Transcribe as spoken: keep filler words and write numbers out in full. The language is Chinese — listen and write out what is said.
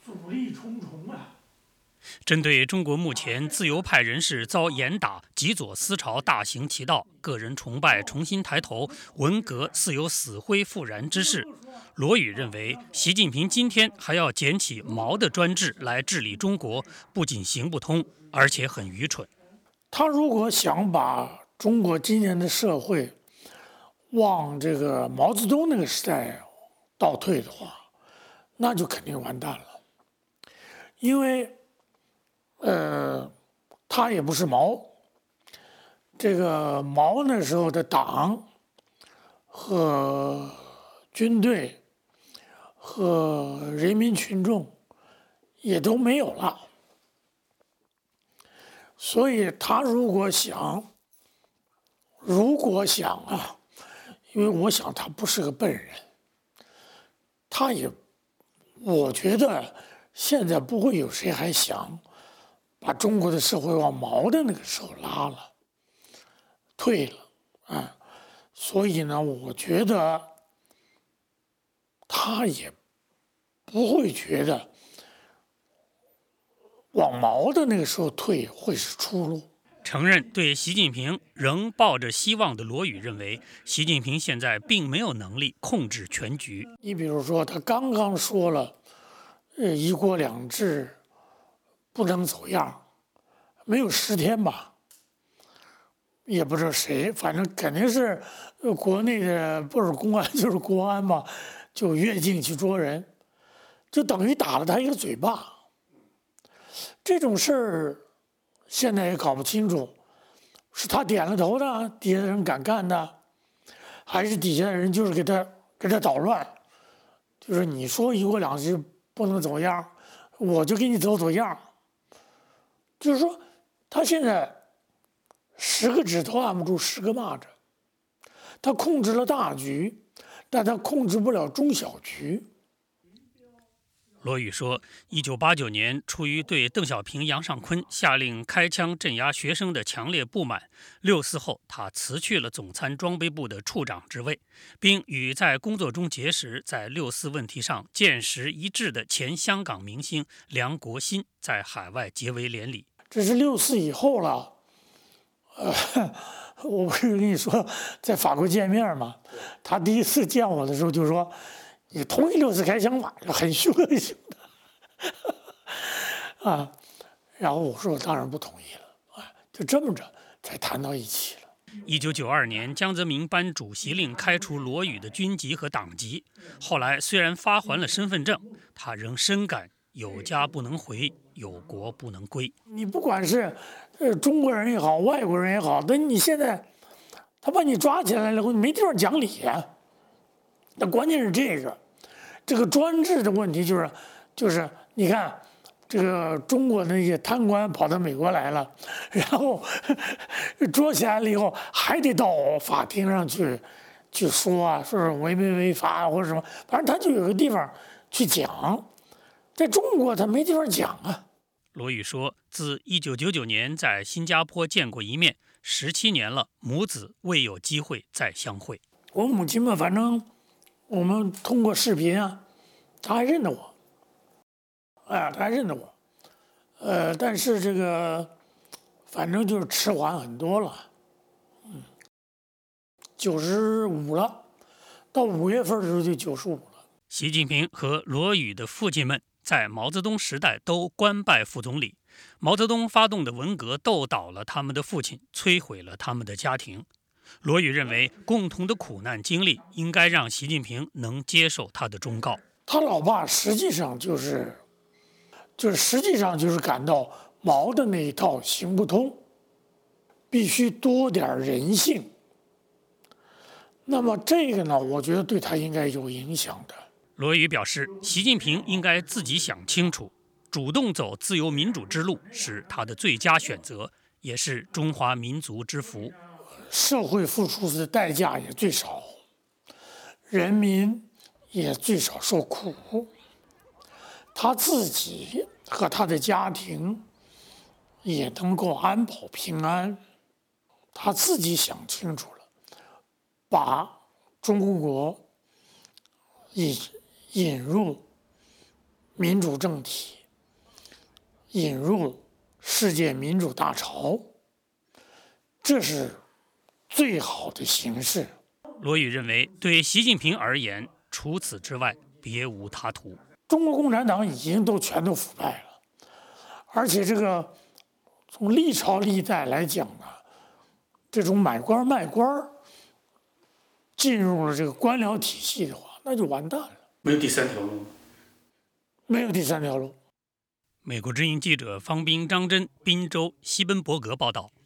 阻力重重啊。 针对中国目前自由派人士遭严打、极左思潮大行其道、个人崇拜重新抬头、文革似有死灰复燃之势，罗宇认为，习近平今天还要捡起毛的专制来治理中国，不仅行不通，而且很愚蠢。 他如果想把中国今天的社会往这个毛泽东那个时代倒退的话，那就肯定完蛋了，因为。呃，他也不是毛，这个毛那时候的党和军队和人民群众也都没有了，所以他如果想，如果想啊，因为我想他不是个笨人，他也，我觉得现在不会有谁还想。把中国的社会往毛的那个时候拉了，退了啊，所以呢，我觉得他也不会觉得往毛的那个时候退会是出路。 承认对习近平仍抱着希望的罗宇认为，习近平现在并没有能力控制全局。 你比如说，他刚刚说了，呃，一国两制。不能走样，没有十天吧，也不知道谁，反正肯定是国内的，不是公安就是国安吧，就越境去捉人，就等于打了他一个嘴巴。这种事儿现在也搞不清楚，是他点了头的，底下的人敢干的，还是底下的人就是给他给他捣乱，就是你说一国两制不能走样，我就给你走走样。就是说，他现在十个指头按不住十个蚂蚱，他控制了大局，但他控制不了中小局。 罗宇说，一九八九年，出于对邓小平、杨尚昆下令开枪镇压学生的强烈不满，六四后他辞去了总参装备部的处长职位，并与在工作中结识、在六四问题上见识一致的前香港明星梁国新在海外结为连理。 这是六四以后了，呃，我不是跟你说在法国见面吗？他第一次见我的时候就说：“你同意六四开枪法？”很凶很凶的啊。然后我说：“我当然不同意了。”啊，就这么着才谈到一起了。 一九九二年，江泽民颁主席令开除罗宇的军籍和党籍。后来虽然发还了身份证，他仍深感有家不能回，有国不能归。 你不管是呃中国人也好，外国人也好，那你现在他把你抓起来了以后，你没地方讲理呀、啊。那关键是这个，这个专制的问题就是，就是你看。这个中国那些贪官跑到美国来了，然后捉起来了以后，还得到法庭上去去说啊，说是违没违法或者什么，反正他就有个地方去讲。在中国他没地方讲啊。 罗宇说，自一九九九年在新加坡见过一面，十七年了，母子未有机会再相会。 我母亲嘛，反正我们通过视频啊，她还认得我。哎，他还认得我，呃，但是这个反正就是迟缓很多了，嗯，九十五了，到五月份的时候就九十五了。 习近平和罗宇的父亲们在毛泽东时代都官拜副总理，毛泽东发动的文革斗倒了他们的父亲，摧毁了他们的家庭。罗宇认为，共同的苦难经历应该让习近平能接受他的忠告。 他老爸实际上就是。就是实际上就是感到毛的那一套行不通，必须多点人性。那么这个呢，我觉得对他应该有影响的。 罗宇表示，习近平应该自己想清楚，主动走自由民主之路是他的最佳选择，也是中华民族之福。 社会付出的代价也最少，人民也最少受苦。他自己和他的家庭也能够安保平安，他自己想清楚了，把中国引引入民主政体，引入世界民主大潮，这是最好的形式。 罗宇认为，对习近平而言，除此之外别无他途。 中国共产党已经都全都腐败了，而且这个从历朝历代来讲呢，这种买官卖官进入了这个官僚体系的话，那就完蛋了。 没有第三条路。 没有第三条路。 美国之音记者方斌、张真，宾州西奔伯格报道。